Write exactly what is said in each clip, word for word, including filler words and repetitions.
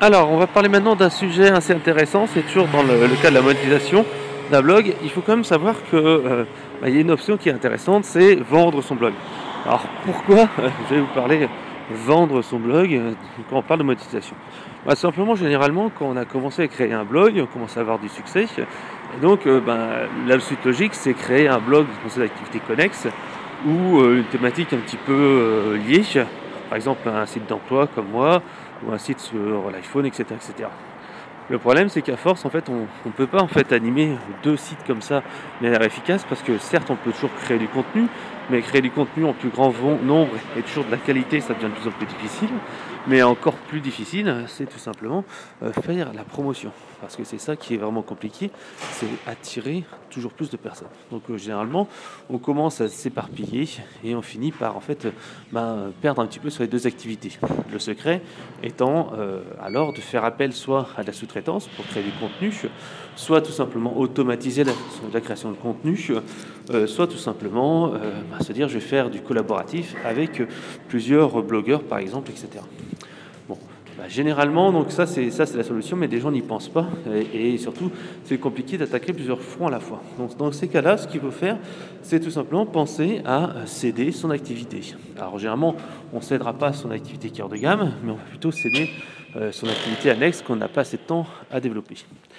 Alors, on va parler maintenant d'un sujet assez intéressant, c'est toujours dans le, le cas de la monétisation d'un blog. Il faut quand même savoir que euh, bah, il y a une option qui est intéressante, c'est vendre son blog. Alors pourquoi je vais vous parler vendre son blog euh, quand on parle de monétisation? Bah, simplement, généralement, quand on a commencé à créer un blog, on commence à avoir du succès. Et donc, euh, bah, la suite logique, c'est créer un blog dans une activité connexe ou euh, une thématique un petit peu euh, liée. Par exemple, un site d'emploi comme moi, ou un site sur l'iPhone, et cetera, et cetera. Le problème, c'est qu'à force, en fait, on ne peut pas en fait animer deux sites comme ça de manière efficace, parce que certes, on peut toujours créer du contenu, mais créer du contenu en plus grand von- nombre et toujours de la qualité, ça devient de plus en plus difficile. Mais encore plus difficile, c'est tout simplement euh, faire la promotion, parce que c'est ça qui est vraiment compliqué, c'est attirer toujours plus de personnes. Donc euh, généralement, on commence à s'éparpiller et on finit par en fait euh, ben, perdre un petit peu sur les deux activités. Le secret étant euh, alors de faire appel soit à de la sous-traitance pour créer du contenu, soit tout simplement automatiser la, la création de contenu, euh, soit tout simplement euh, bah, se dire je vais faire du collaboratif avec plusieurs blogueurs par exemple, et cetera. Bon, bah, généralement, donc ça c'est ça c'est la solution, mais des gens n'y pensent pas et, et surtout c'est compliqué d'attaquer plusieurs fronts à la fois. Donc dans ces cas-là, ce qu'il faut faire, c'est tout simplement penser à céder son activité. Alors généralement, on ne cédera pas son activité qui est hors de gamme, mais on va plutôt céder euh, son activité annexe qu'on n'a pas assez de temps à développer.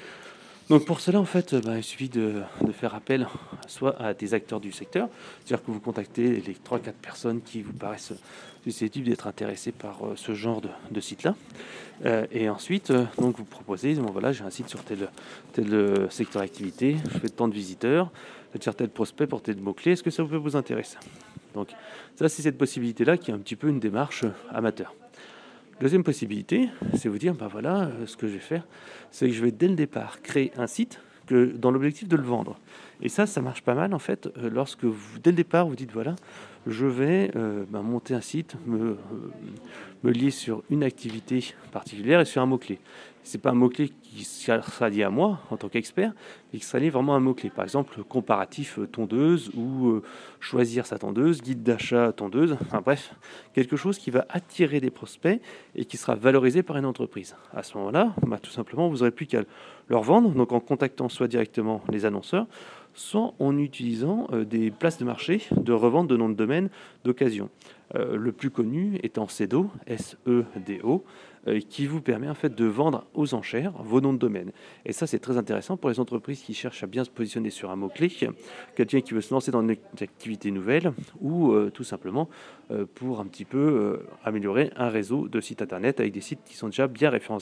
Donc pour cela, en fait, bah, il suffit de, de faire appel soit à des acteurs du secteur, c'est-à-dire que vous contactez les trois quatre personnes qui vous paraissent susceptibles d'être intéressées par euh, ce genre de, de site-là. Euh, et ensuite, euh, donc vous proposez, bon, voilà, j'ai un site sur tel, tel euh, secteur d'activité, je fais tant de visiteurs, je tire tel prospect pour tel mot-clé, est-ce que ça peut vous intéresser? Donc ça, c'est cette possibilité-là qui est un petit peu une démarche euh, amateur. Deuxième possibilité, c'est vous dire, ben voilà, euh, ce que je vais faire, c'est que je vais dès le départ créer un site que, dans l'objectif de le vendre. Et ça, ça marche pas mal en fait, euh, lorsque vous, dès le départ, vous dites, voilà, je vais euh, ben, monter un site, me, euh, me lier sur une activité particulière et sur un mot-clé. C'est pas un mot-clé qui sera lié à moi en tant qu'expert, mais qui sera lié vraiment à un mot-clé. Par exemple, comparatif euh, tondeuse ou euh, choisir sa tondeuse, guide d'achat tondeuse, enfin bref, quelque chose qui va attirer des prospects et qui sera valorisé par une entreprise. À ce moment-là, bah, tout simplement, vous n'aurez plus qu'à leur vendre, donc en contactant soit directement les annonceurs, soit en utilisant euh, des places de marché de revente de noms de domaine d'occasion. Euh, le plus connu étant Sedo, S E D O, euh, qui vous permet en fait de vendre aux enchères vos noms de domaine. Et ça, c'est très intéressant pour les entreprises qui cherchent à bien se positionner sur un mot-clé, quelqu'un qui veut se lancer dans une activité nouvelle ou euh, tout simplement euh, pour un petit peu euh, améliorer un réseau de sites internet avec des sites qui sont déjà bien référencés